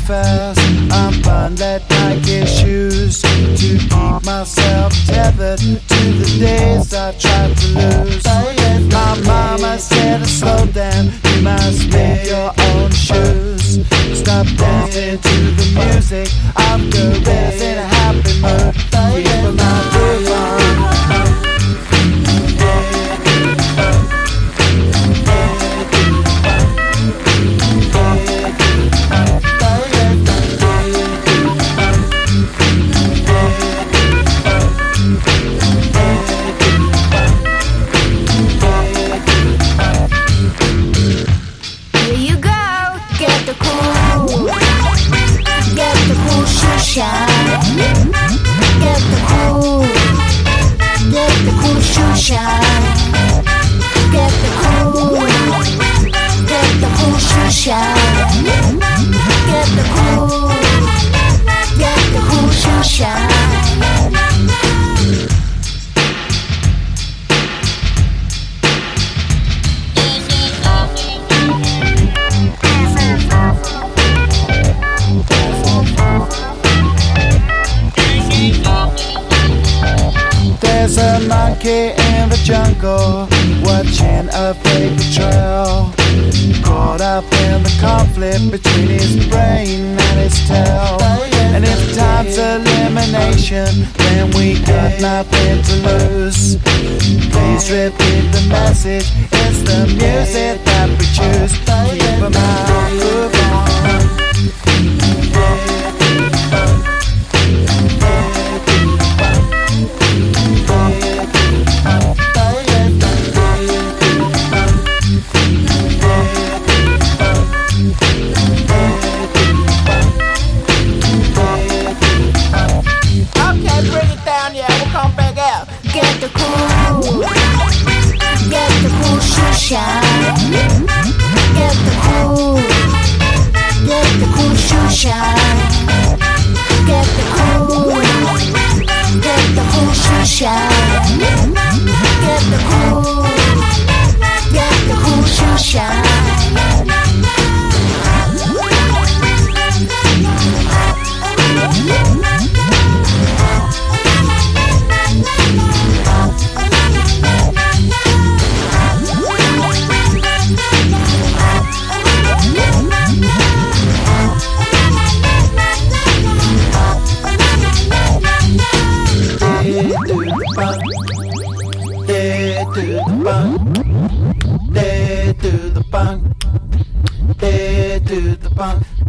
fast. I'm buying that Nike shoes to keep myself tethered to the days I tried to lose. My mama said to slow down, you must make your own shoes. Stop dancing to the music of gorillas in a happy mood. Keep my groove on. There's a monkey in the jungle, watching a fake betrayal, caught up in the conflict between his brain and his tail. And if time's elimination, then we got nothing to lose. Please repeat the message, it's the music that we choose. Keep 'em out, move on. Get the cool shine. Get the cool shoe shine. Get the cool shoe shine. Get the cool shoe shine. They do the bunk,